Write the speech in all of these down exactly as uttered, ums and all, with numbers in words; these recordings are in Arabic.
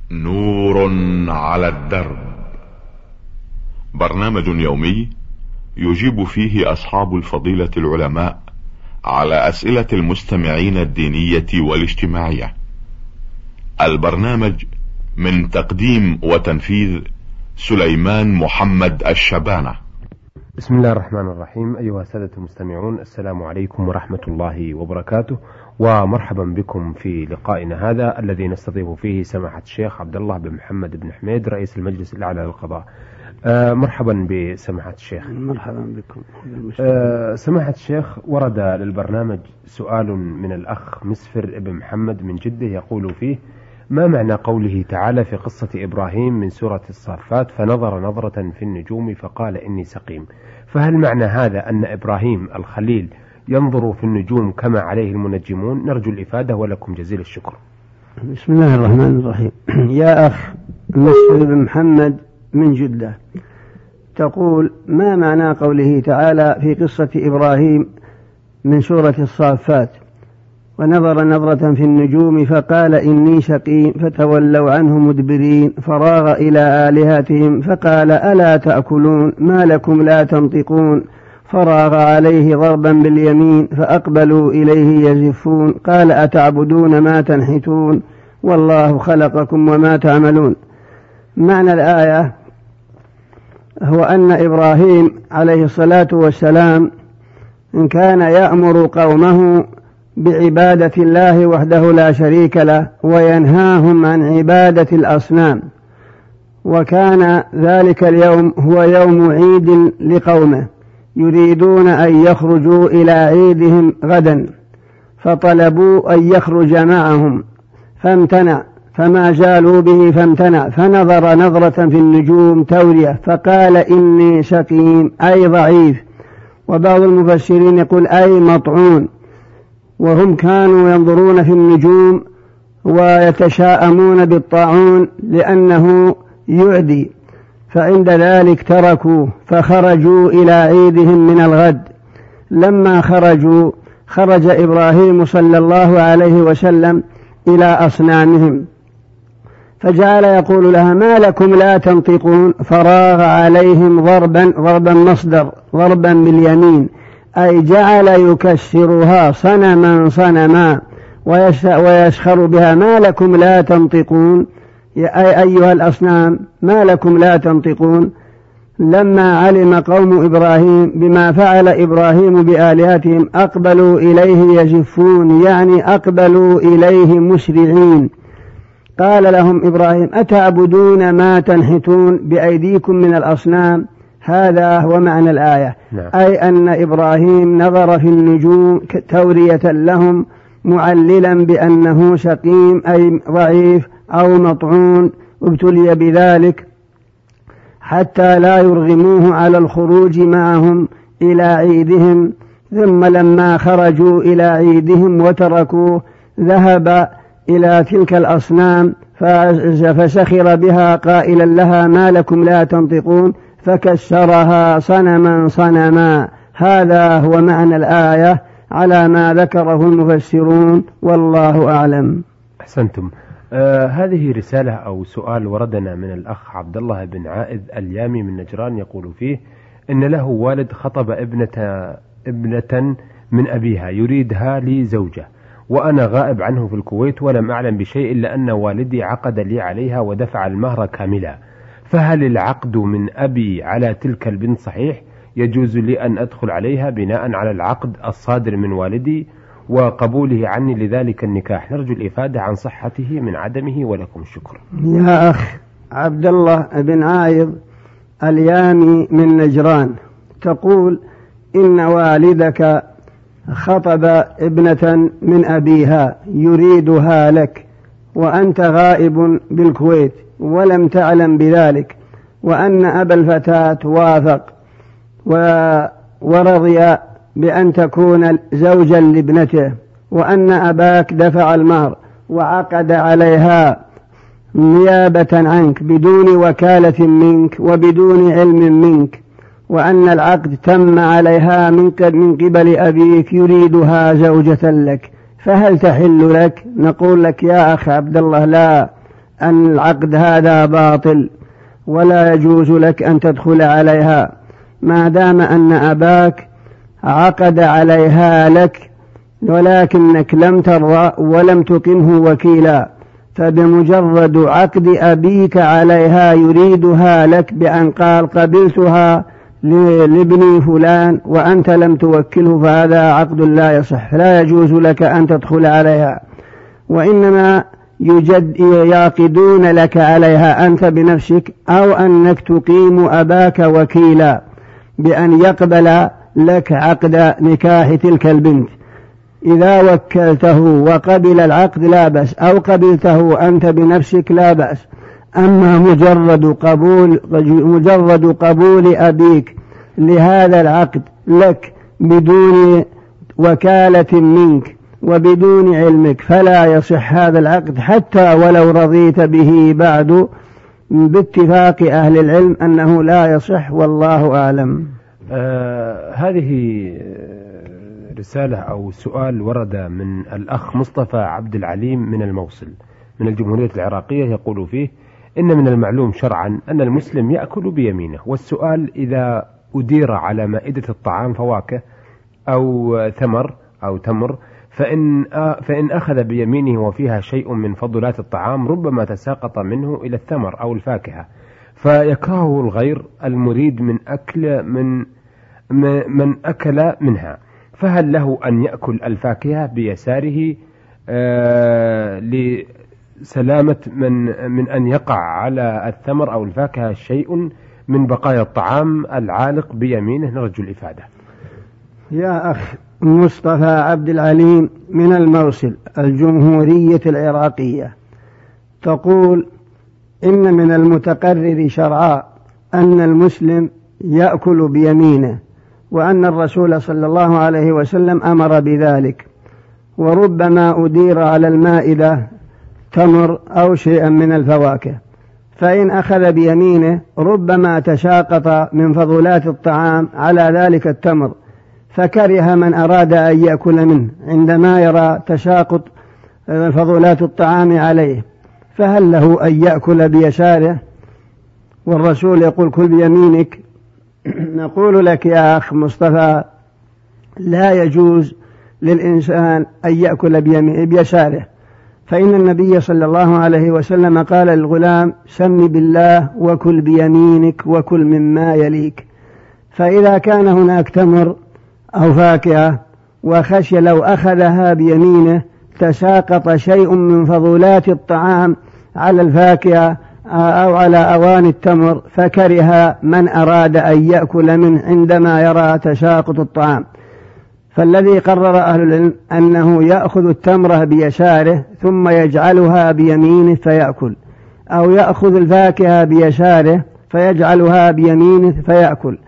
نور على الدرب، برنامج يومي يجيب فيه أصحاب الفضيلة العلماء على أسئلة المستمعين الدينية والاجتماعية. البرنامج من تقديم وتنفيذ سليمان محمد الشبانة. بسم الله الرحمن الرحيم. أيها السادة المستمعون، السلام عليكم ورحمة الله وبركاته، ومرحبا بكم في لقائنا هذا الذي نستضيف فيه سماحة الشيخ عبد الله بن محمد بن حميد رئيس المجلس الأعلى للقضاء. آه مرحبا بسماحة الشيخ. مرحبا بكم. آه سماحة الشيخ، ورد للبرنامج سؤال من الأخ مسفر بن محمد من جدة يقول فيه: ما معنى قوله تعالى في قصة إبراهيم من سورة الصافات فنظر نظرة في النجوم فقال إني سقيم؟ فهل معنى هذا أن إبراهيم الخليل ينظر في النجوم كما عليه المنجمون؟ نرجو الإفادة ولكم جزيل الشكر. بسم الله الرحمن الرحيم. يا أخ مسفر بن محمد من جدة، تقول: ما معنى قوله تعالى في قصة إبراهيم من سورة الصافات ونظر نظرة في النجوم فقال إني سقيم فتولوا عنه مدبرين فراغ إلى آلهتهم فقال ألا تأكلون ما لكم لا تنطقون فراغ عليه ضربا باليمين فأقبلوا إليه يزفون قال أتعبدون ما تنحتون والله خلقكم وما تعملون. معنى الآية هو أن إبراهيم عليه الصلاة والسلام إن كان يأمر قومه بعبادة الله وحده لا شريك له وينهاهم عن عبادة الأصنام، وكان ذلك اليوم هو يوم عيد لقومه يريدون أن يخرجوا إلى عيدهم غدا، فطلبوا أن يخرج معهم فامتنع، فما جالوا به فامتنع، فنظر نظرة في النجوم تورية فقال إني سقيم أي ضعيف، وبعض المفسرين يقول أي مطعون. وهم كانوا ينظرون في النجوم ويتشاءمون بالطاعون لأنه يعدي، فعند ذلك تركوه فخرجوا إلى عيدهم من الغد. لما خرجوا خرج إبراهيم صلى الله عليه وسلم إلى أصنامهم فجعل يقول لها ما لكم لا تنطقون فراغ عليهم ضربا ضربا مصدر ضربا باليمين، أي جعل يكسرها صنما صنما ويسخر بها. ما لكم لا تنطقون أي أيها الأصنام ما لكم لا تنطقون. لما علم قوم إبراهيم بما فعل إبراهيم بآلهتهم أقبلوا إليه يزفون، يعني أقبلوا إليه مسرعين. قال لهم إبراهيم أتعبدون ما تنحتون بأيديكم من الأصنام؟ هذا هو معنى الآية. نعم. أي أن إبراهيم نظر في النجوم تورية لهم معللا بأنه سقيم أي ضعيف أو مطعون ابتلي بذلك حتى لا يرغموه على الخروج معهم إلى عيدهم. ثم لما خرجوا إلى عيدهم وتركوه ذهب إلى تلك الأصنام فسخر بها قائلا لها ما لكم لا تنطقون فكسرها صنما صنما. هذا هو معنى الآية على ما ذكره المفسرون، والله أعلم. أحسنتم. آه هذه رسالة أو سؤال وردنا من الأخ عبد الله بن عائذ اليامي من نجران يقول فيه إن له والد خطب ابنة, ابنة من أبيها يريدها لي زوجة، وأنا غائب عنه في الكويت ولم أعلم بشيء إلا أن والدي عقد لي عليها ودفع المهر كاملا، فهل العقد من أبي على تلك البنت صحيح؟ يجوز لي أن أدخل عليها بناء على العقد الصادر من والدي وقبوله عني لذلك النكاح؟ نرجو الإفادة عن صحته من عدمه ولكم الشكر. يا أخ عبد الله بن عايض اليامي من نجران، تقول إن والدك خطب ابنة من أبيها يريدها لك وأنت غائب بالكويت ولم تعلم بذلك، وأن أبا الفتاة وافق ورضي بأن تكون زوجا لابنته، وأن أباك دفع المهر وعقد عليها نيابة عنك بدون وكالة منك وبدون علم منك، وأن العقد تم عليها من قبل أبيك يريدها زوجة لك، فهل تحل لك؟ نقول لك يا أخ عبد الله لا، أن العقد هذا باطل ولا يجوز لك أن تدخل عليها ما دام أن أباك عقد عليها لك ولكنك لم ترضى ولم تقمه وكيلا، فبمجرد عقد أبيك عليها يريدها لك بأن قال قبلتها لابني فلان وأنت لم توكله فهذا عقد لا يصح، لا يجوز لك أن تدخل عليها، وإنما يجد يعقدون لك عليها أنت بنفسك أو أنك تقيم أباك وكيلا بأن يقبل لك عقد نكاح تلك البنت. إذا وكلته وقبل العقد لا بأس، أو قبلته أنت بنفسك لا بأس. أما مجرد قبول مجرد قبول أبيك لهذا العقد لك بدون وكالة منك وبدون علمك فلا يصح هذا العقد حتى ولو رضيت به بعد، باتفاق أهل العلم أنه لا يصح، والله أعلم. آه هذه رسالة أو سؤال ورد من الأخ مصطفى عبد العليم من الموصل من الجمهورية العراقية، يقول فيه: إن من المعلوم شرعا أن المسلم يأكل بيمينه، والسؤال إذا أدير على مائدة الطعام فواكه أو ثمر أو تمر فإن, فإن أخذ بيمينه وفيها شيء من فضلات الطعام ربما تساقط منه إلى الثمر أو الفاكهة فيكرهه الغير المريد من أكل من من أكل منها، فهل له أن يأكل الفاكهة بيساره آه لسلامة من من أن يقع على الثمر أو الفاكهة شيء من بقايا الطعام العالق بيمينه؟ نرجو الإفادة. يا أخ مصطفى عبد العليم من الموصل الجمهورية العراقية، تقول: إن من المتقرر شرعا أن المسلم يأكل بيمينه، وأن الرسول صلى الله عليه وسلم أمر بذلك، وربما أدير على المائدة تمر أو شيئا من الفواكه، فإن أخذ بيمينه ربما تساقط من فضلات الطعام على ذلك التمر، فكره من أراد أن يأكل منه عندما يرى تساقط فضلات الطعام عليه، فهل له أن يأكل بيساره؟ والرسول يقول: كل بيمينك. نقول لك يا أخ مصطفى: لا يجوز للإنسان أن يأكل بيساره، فإن النبي صلى الله عليه وسلم قال للغلام: سم بالله وكل بيمينك وكل مما يليك. فإذا كان هناك تمر أو فاكهة وخشي لو أخذها بيمينه تساقط شيء من فضولات الطعام على الفاكهة أو على أواني التمر، فكره من أراد أن يأكل منه عندما يرى تساقط الطعام، فالذي قرر أهل العلم أنه يأخذ التمرة بيساره ثم يجعلها بيمينه فيأكل، أو يأخذ الفاكهة بيساره فيجعلها بيمينه فيأكل،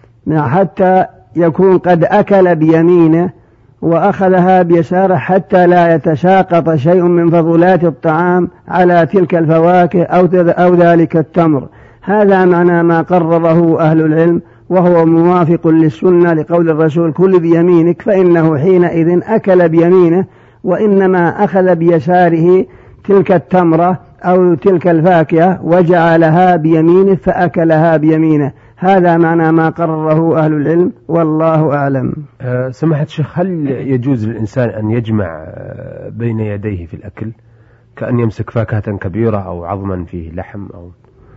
حتى يكون قد أكل بيمينه وأخذها بيساره حتى لا يتساقط شيء من فضلات الطعام على تلك الفواكه أو ذلك التمر. هذا معنى ما قرره أهل العلم، وهو موافق للسنة لقول الرسول: كل بيمينك، فإنه حينئذ أكل بيمينه، وإنما أخذ بيساره تلك التمرة أو تلك الفاكهة وجعلها بيمينه فأكلها بيمينه. هذا معنى ما قرره أهل العلم، والله أعلم. أه سماحة الشيخ، هل يجوز للإنسان أن يجمع بين يديه في الأكل كأن يمسك فاكهة كبيرة أو عظما فيه لحم؟ أو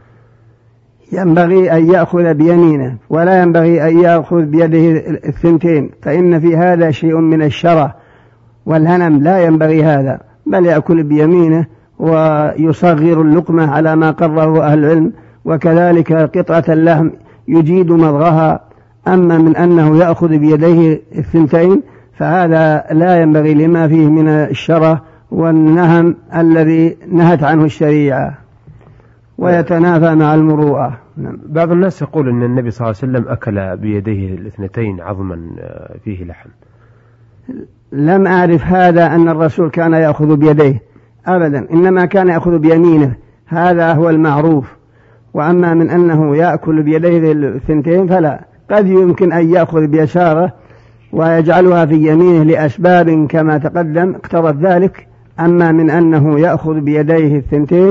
ينبغي أن يأخذ بيمينه ولا ينبغي أن يأخذ بيده الثنتين، فإن في هذا شيء من الشره والهنم، لا ينبغي هذا، بل يأكل بيمينه ويصغر اللقمة على ما قرره أهل العلم، وكذلك قطعة اللحم يجيد مضغها. أما من أنه يأخذ بيديه الثنتين فهذا لا ينبغي لما فيه من الشره والنهم الذي نهت عنه الشريعة ويتنافى مع المروءة. بعض الناس يقول أن النبي صلى الله عليه وسلم أكل بيديه الاثنتين عظما فيه لحم. لم أعرف هذا أن الرسول كان يأخذ بيديه أبدا، إنما كان يأخذ بيمينه، هذا هو المعروف. وأما من أنه يأكل بيديه الثنتين فلا، قد يمكن أن يأخذ بيساره ويجعلها في يمينه لأسباب كما تقدم اقتضت ذلك. أما من أنه يأخذ بيديه الثنتين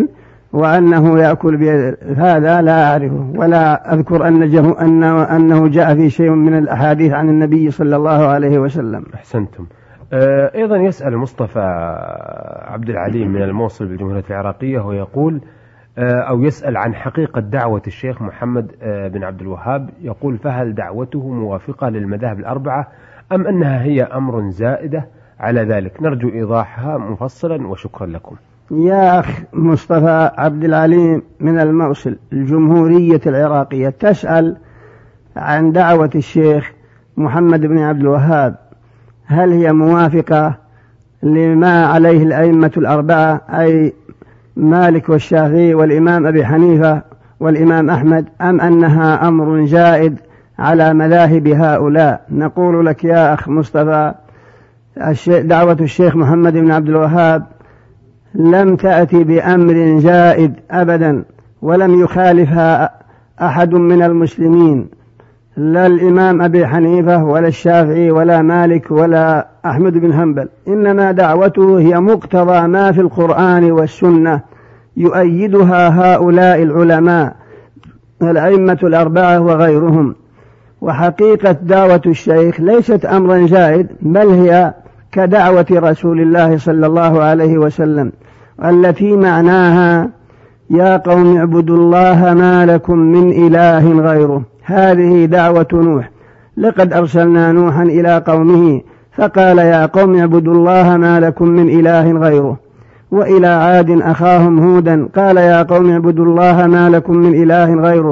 وأنه يأكل بيد هذا لا أعرفه، ولا أذكر أن جه أنه, أنه جاء في شيء من الأحاديث عن النبي صلى الله عليه وسلم. أحسنتم. أيضا يسأل مصطفى عبد العليم من الموصل بالجمهورية العراقية ويقول أو يسأل عن حقيقة دعوة الشيخ محمد بن عبد الوهاب، يقول فهل دعوته موافقة للمذاهب الأربعة أم أنها هي أمر زائدة على ذلك؟ نرجو إيضاحها مفصلا وشكرا لكم. يا أخ مصطفى عبد العليم من الموصل الجمهورية العراقية، تسأل عن دعوة الشيخ محمد بن عبد الوهاب هل هي موافقة لما عليه الأئمة الأربعة أي مالك والشافعي والإمام أبي حنيفة والإمام أحمد، أم أنها أمر زائد على مذاهب هؤلاء؟ نقول لك يا أخ مصطفى دعوة الشيخ محمد بن عبد الوهاب لم تأتي بأمر زائد أبدا، ولم يخالفها أحد من المسلمين، لا الإمام أبي حنيفة ولا الشافعي ولا مالك ولا أحمد بن حنبل، إنما دعوته هي مقتضى ما في القرآن والسنة يؤيدها هؤلاء العلماء الأئمة الأربعة وغيرهم. وحقيقة دعوة الشيخ ليست أمرا زائد، بل هي كدعوة رسول الله صلى الله عليه وسلم التي معناها يا قوم اعبدوا الله ما لكم من إله غيره. هذه دعوة نوح، لقد أرسلنا نوحا إلى قومه فقال يا قوم اعبدوا الله ما لكم من إله غيره. وإلى عاد أخاهم هودا قال يا قوم اعبدوا الله ما لكم من إله غيره.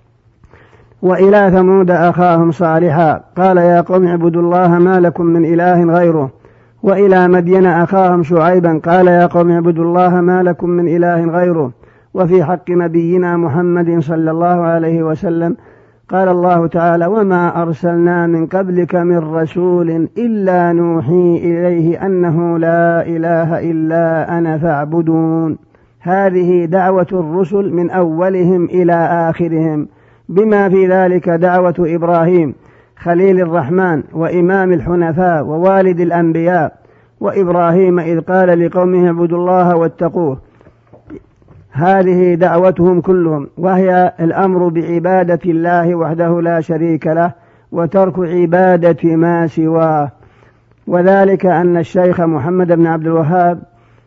وإلى ثمود أخاهم صالحا قال يا قوم اعبدوا الله ما لكم من إله غيره. وإلى مدين أخاهم شعيبا قال يا قوم اعبدوا الله ما لكم من إله غيره. وفي حق نبينا محمد صلى الله عليه وسلم قال الله تعالى وما أرسلنا من قبلك من رسول إلا نوحي إليه أنه لا إله إلا أنا فاعبدون. هذه دعوة الرسل من أولهم إلى آخرهم، بما في ذلك دعوة إبراهيم خليل الرحمن وإمام الحنفاء ووالد الأنبياء، وإبراهيم إذ قال لقومه اعبدوا الله واتقوه. هذه دعوتهم كلهم، وهي الأمر بعبادة الله وحده لا شريك له وترك عبادة ما سواه. وذلك أن الشيخ محمد بن عبد الوهاب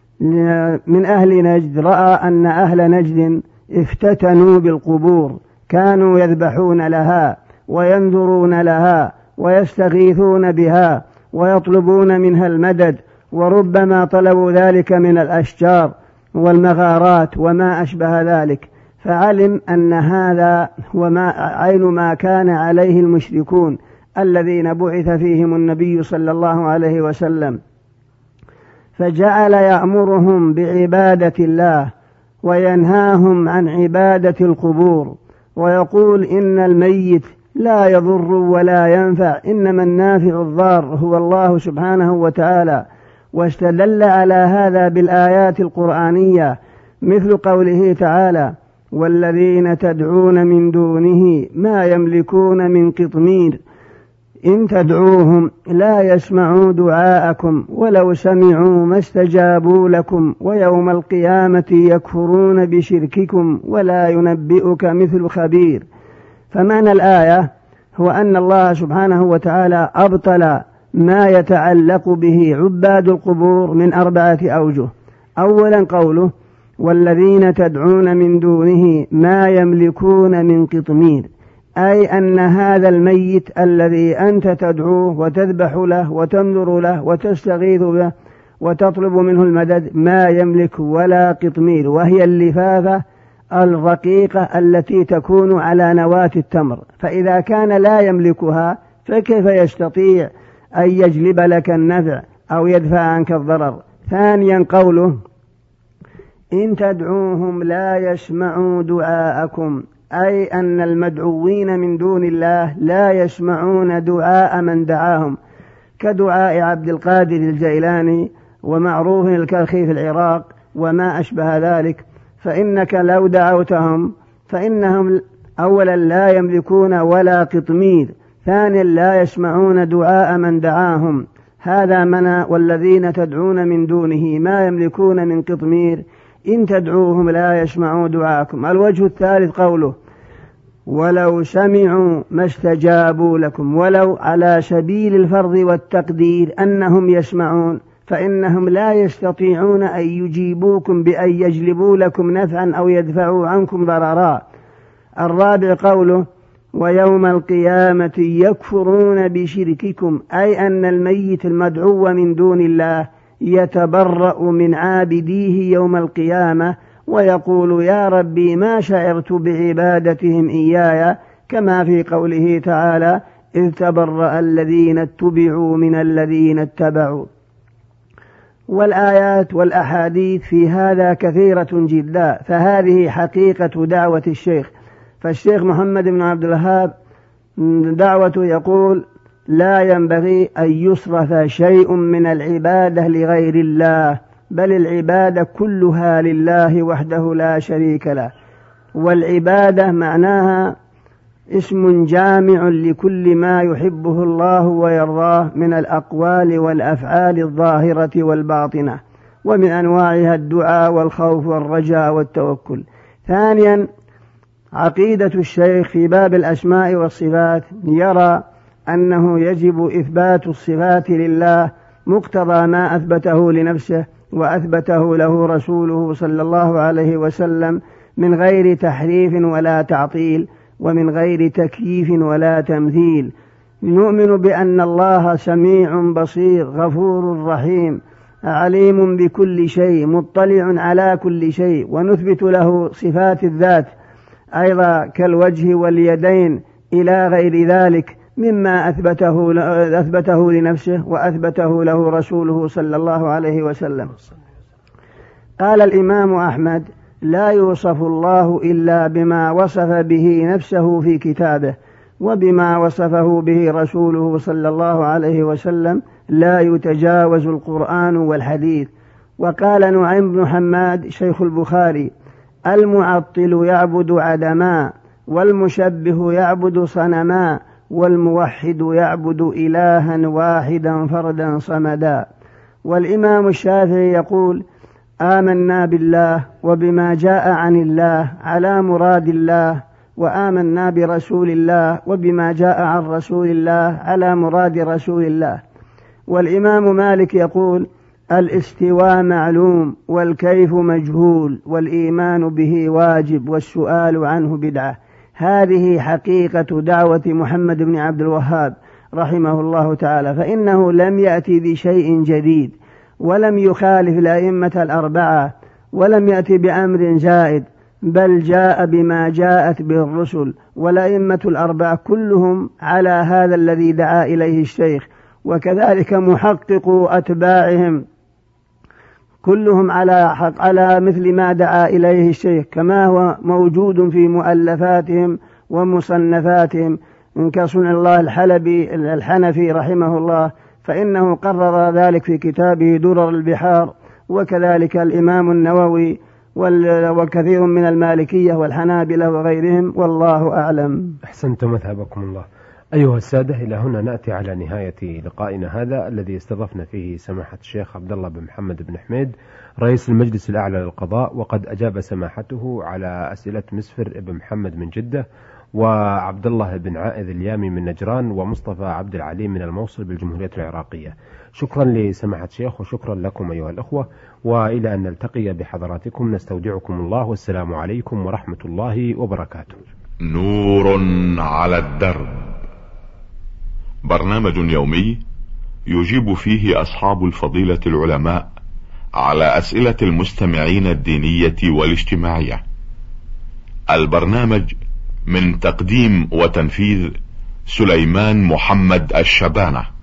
من أهل نجد رأى أن أهل نجد افتتنوا بالقبور، كانوا يذبحون لها وينذرون لها ويستغيثون بها ويطلبون منها المدد، وربما طلبوا ذلك من الأشجار والمغارات وما أشبه ذلك. فعلم أن هذا هو ما عين ما كان عليه المشركون الذين بعث فيهم النبي صلى الله عليه وسلم، فجعل يأمرهم بعبادة الله وينهاهم عن عبادة القبور، ويقول إن الميت لا يضر ولا ينفع، إنما النافع الضار هو الله سبحانه وتعالى. واستدل على هذا بالآيات القرآنية مثل قوله تعالى والذين تدعون من دونه ما يملكون من قطمير إن تدعوهم لا يسمعوا دعاءكم ولو سمعوا ما استجابوا لكم ويوم القيامة يكفرون بشرككم ولا ينبئك مثل خبير. فمعنى الآية هو أن الله سبحانه وتعالى أبطل ما يتعلق به عباد القبور من أربعة أوجه. أولا قوله والذين تدعون من دونه ما يملكون من قطمير، أي أن هذا الميت الذي أنت تدعوه وتذبح له وتنذر له وتستغيث به وتطلب منه المدد ما يملك ولا قطمير، وهي اللفافة الرقيقة التي تكون على نواة التمر، فإذا كان لا يملكها فكيف يستطيع أن يجلب لك النفع أو يدفع عنك الضرر. ثانيا قوله إن تدعوهم لا يسمعوا دعاءكم، أي أن المدعوين من دون الله لا يسمعون دعاء من دعاهم، كدعاء عبد القادر الجيلاني ومعروف الكرخي في العراق وما أشبه ذلك. فإنك لو دعوتهم فإنهم أولا لا يملكون ولا قطمير، ثانيا لا يسمعون دعاء من دعاهم. هذا منع والذين تدعون من دونه ما يملكون من قطمير، إن تدعوهم لا يسمعوا دعاءكم. الوجه الثالث قوله ولو سمعوا ما استجابوا لكم، ولو على سبيل الفرض والتقدير أنهم يسمعون، فإنهم لا يستطيعون أن يجيبوكم بأن يجلبوا لكم نفعا أو يدفعوا عنكم ضررا. الرابع قوله ويوم القيامة يكفرون بشرككم، أي أن الميت المدعو من دون الله يتبرأ من عابديه يوم القيامة ويقول يا ربي ما شعرت بعبادتهم إياي، كما في قوله تعالى إذ تبرأ الذين اتبعوا من الذين اتبعوا. والآيات والأحاديث في هذا كثيرة جدا، فهذه حقيقة دعوة الشيخ. فالشيخ محمد بن عبد الوهاب دعوته يقول لا ينبغي أن يصرف شيء من العبادة لغير الله، بل العبادة كلها لله وحده لا شريك له. والعبادة معناها اسم جامع لكل ما يحبه الله ويرضاه من الأقوال والأفعال الظاهرة والباطنة، ومن أنواعها الدعاء والخوف والرجاء والتوكل. ثانيا عقيدة الشيخ في باب الأسماء والصفات، يرى أنه يجب إثبات الصفات لله مقتضى ما أثبته لنفسه وأثبته له رسوله صلى الله عليه وسلم من غير تحريف ولا تعطيل، ومن غير تكييف ولا تمثيل. نؤمن بأن الله سميع بصير غفور رحيم عليم بكل شيء مطلع على كل شيء، ونثبت له صفات الذات أيضا كالوجه واليدين إلى غير ذلك مما أثبته, أثبته لنفسه وأثبته له رسوله صلى الله عليه وسلم. قال الإمام أحمد لا يوصف الله إلا بما وصف به نفسه في كتابه، وبما وصفه به رسوله صلى الله عليه وسلم لا يتجاوز القرآن والحديث. وقال نعيم بن حماد شيخ البخاري المعطل يعبد عدما، والمشبه يعبد صنما، والموحد يعبد إلها واحدا فردا صمدا. والإمام الشافعي يقول آمنا بالله وبما جاء عن الله على مراد الله، وآمنا برسول الله وبما جاء عن رسول الله على مراد رسول الله. والإمام مالك يقول الاستواء معلوم والكيف مجهول، والإيمان به واجب والسؤال عنه بدعة. هذه حقيقة دعوة محمد بن عبد الوهاب رحمه الله تعالى، فإنه لم يأتي بشيء جديد، ولم يخالف الأئمة الأربعة، ولم يأتي بأمر زائد، بل جاء بما جاءت به الرسل والأئمة الأربعة كلهم على هذا الذي دعا إليه الشيخ، وكذلك محققوا أتباعهم كلهم على حق على مثل ما دعا إليه الشيخ، كما هو موجود في مؤلفاتهم ومصنفاتهم كصنع الله الحلبي الحنفي رحمه الله، فإنه قرر ذلك في كتابه درر البحار، وكذلك الإمام النووي والكثير من المالكية والحنابلة وغيرهم، والله أعلم. أحسنت مذهبكم الله. أيها السادة، إلى هنا نأتي على نهاية لقائنا هذا الذي استضفنا فيه سماحة الشيخ عبد الله بن محمد بن حميد رئيس المجلس الأعلى للقضاء، وقد أجاب سماحته على أسئلة مسفر بن محمد من جدة، وعبد الله بن عائذ اليامي من نجران، ومصطفى عبد العليم من الموصل بالجمهورية العراقية. شكرا لسماحة الشيخ وشكرا لكم أيها الأخوة، وإلى أن نلتقي بحضراتكم نستودعكم الله، والسلام عليكم ورحمة الله وبركاته. نور على الدرب، برنامج يومي يجيب فيه أصحاب الفضيلة العلماء على أسئلة المستمعين الدينية والاجتماعية. البرنامج من تقديم وتنفيذ سليمان محمد الشبانة.